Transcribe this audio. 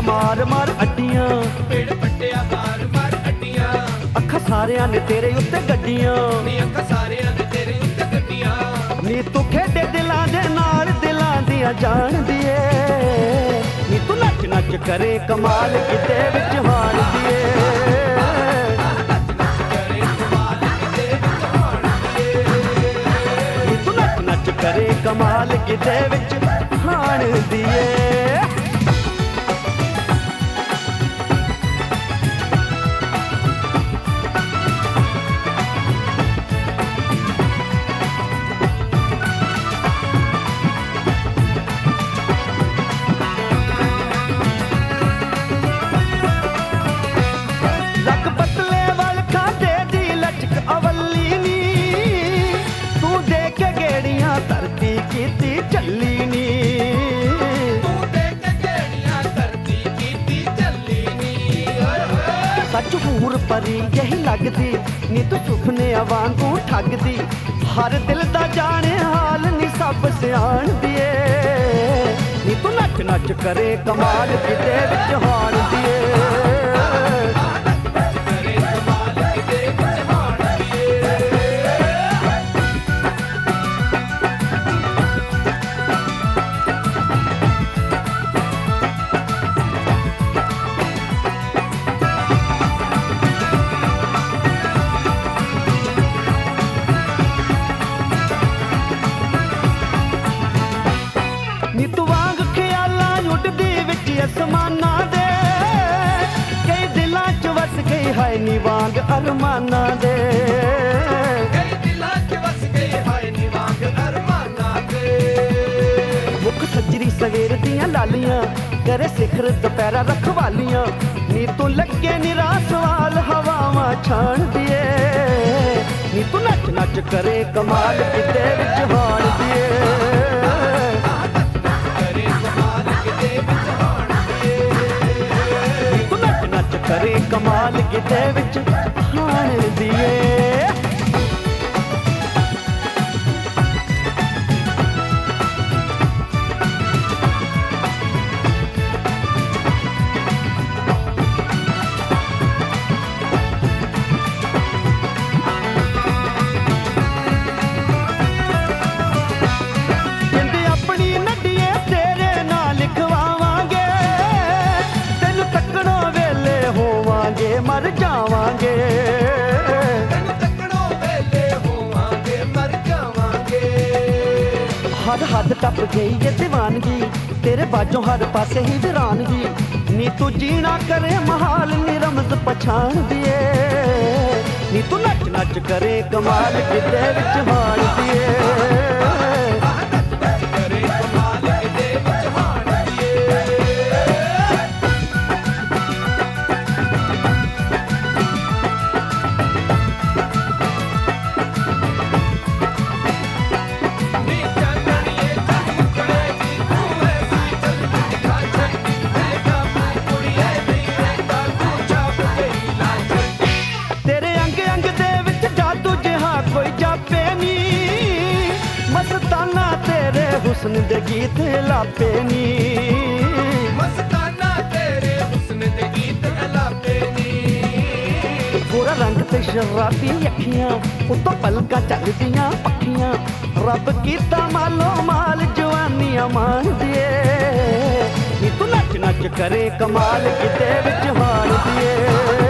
ਮਾਰ ਮਾਰ ਅੱਡੀਆਂ, ਪੇੜ ਪੱਟਿਆ ਮਾਰ ਮਾਰ ਅੱਡੀਆਂ, ਅੱਖਾਂ ਸਾਰਿਆਂ ਨੇ ਤੇਰੇ ਉੱਤੇ ਗੱਡੀਆਂ, ਨੀ ਅੱਖਾਂ ਸਾਰਿਆਂ ਨੇ ਤੇਰੇ ਉੱਤੇ ਗੱਡੀਆਂ। ਨੀ ਤੂੰ ਖੇਡੇ ਦਿਲਾਂ ਦੇ ਨਾਲ ਦਿਲਾਂ ਦੀਆਂ ਜਾਣਦੀ ਏ, ਨੀ ਤੂੰ ਨੱਚ ਨੱਚ ਕਰੇ ਕਮਾਲ ਕਿਤੇ ਵਿੱਚ ਹਾਣਦੀ ਏ। ਨੀ ਤੂੰ ਨੱਚ ਨੱਚ ਕਰੇ ਕਮਾਲ ਕਿਤੇ ਵਿੱਚ ਹਾਣਦੀ ਏ। ਧਰਤੀ ਕੀਤੀ ਝੱਲੀ ਨੀ, ਤੂੰ ਦੇਖ ਕੇ ਗੇੜੀਆਂ ਧਰਤੀ ਕੀਤੀ ਝੱਲੀ ਨੀ। ਸੱਚ ਹੂਰ ਪਰੀ ਇਹੀ ਲੱਗਦੀ, ਨੀ ਤੂੰ ਸੁਪਨਿਆਂ ਵਾਂਗੂ ਠੱਗਦੀ, ਹਰ ਦਿਲ ਦਾ ਜਾਣੇ ਹਾਲ ਨੀ ਸਭ ਸਿਆਣਦੀ ਏ, ਨੀ ਤੂੰ ਨੱਚ ਨੱਚ ਕਰੇ ਕਮਾਲ ਕਿਤੇ ਵਿੱਚ ਹਾਣਦੀ ਏ। ਨੀ ਤੂੰ ਵਾਂਗ ਖਿਆਲਾਂ ਉੱਡਦੀ ਵਿੱਚ ਅਸਮਾਨਾਂ ਦੇ, ਕਈ ਦਿਲਾਂ 'ਚ ਵਸ ਗਈ ਹਾਏ ਨੀ ਵਾਂਗ ਅਰਮਾਨਾਂ ਦੇ, ਕਈ ਦਿਲਾਂ 'ਚ ਵਸ ਗਈ ਹਾਏ ਨੀ ਵਾਂਗ ਅਰਮਾਨਾਂ ਦੇ। ਮੁੱਖ ਸੱਜਰੀ ਸਵੇਰ ਦੀਆਂ ਲਾਲੀਆਂ, ਕਰੇ ਸਿਖਰ ਦੁਪਹਿਰਾ ਰਖਵਾਲੀਆਂ, ਨੀ ਤੂੰ ਲੱਗੇ ਨਿਰਾਸ਼ ਵਾਲ ਹਵਾਵਾਂ ਛਾਣਦੀ ਏ, ਨੀ ਤੂੰ ਨੱਚ ਨੱਚ ਕਰੇ ਕਮਾਲ ਕਿਤੇ ਵਿੱਚ ਹਾਣਦੀ ਏ। ਤੂੰ ਨੱਚ ਨੱਚ ਕਰੇ ਕਮਾਲ ਕਿਤੇ ਵਿੱਚ ਹਾਣਦੀ ਏ। ਮਰ ਜਾਵਾਂਗੇ, ਤੈਨੂੰ ਤੱਕਣੋਂ ਵੇਲੇ ਹੋਵਾਂਗੇ, ਮਰ ਜਾਵਾਂਗੇ। ਹੱਦ ਹੱਦ ਟੱਪ ਗਈ ਏ ਦੀਵਾਨਗੀ, ਤੇਰੇ ਬਾਝੋਂ ਹਰ ਪਾਸੇ ਹੀ ਵੀਰਾਨਗੀ, ਨੀ ਤੂੰ ਜੀਣਾ ਕਰੇ ਮਹਾਲ ਨੀ ਰਮਜ਼ ਪਛਾਣਦੀ ਏ, ਨੀ ਤੂੰ ਨੱਚ ਨੱਚ ਕਰੇ ਕਮਾਲ ਕਿਤੇ ਵਿੱਚ ਹਾਣਦੀ ਏ। ਹੁਸਨ ਦੇ ਗੀਤ ਲਾਪੇ ਨੀ, ਮਸਤਾਨਾ ਤੇਰੇ ਹੁਸਨ ਦੇ ਗੀਤ ਲਾਪੇ ਨੀ। ਗੋਰਾ ਰੰਗ ਤੇ ਸ਼ਰਾਬੀ ਅੱਖੀਆਂ, ਉੱਤੋਂ ਪਲਕਾਂ ਚੱਲਦੀਆਂ ਪੱਖੀਆਂ, ਰੱਬ ਕੀਤਾ ਮਾਲੋ ਮਾਲ ਜਵਾਨੀਆਂ ਮਾਣਦੀ ਏ, ਨੀ ਤੂੰ ਨੱਚ ਨੱਚ ਕਰੇ ਕਮਾਲ ਕਿਤੇ ਵਿੱਚ ਹਾਣਦੀ ਏ।